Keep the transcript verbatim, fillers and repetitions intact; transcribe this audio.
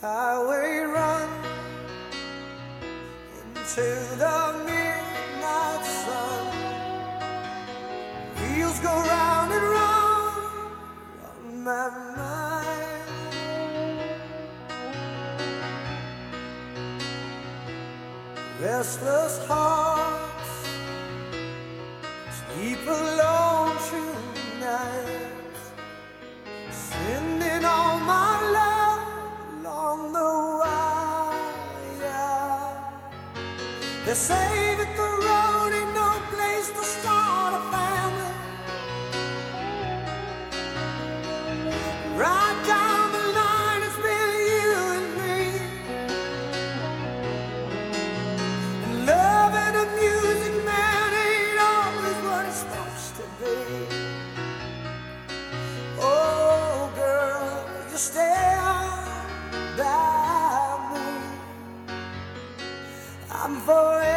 highway run into the midnight sun. Wheels go round and round on my mind. Restless hearts sleep alone tonight, sending all my love along the wire. They say that the road ain't no place to start a family. Right down the line, it's been you and me, and loving the music, man, ain't always what it's supposed to be. Oh, girl, you stand by me. I'm forever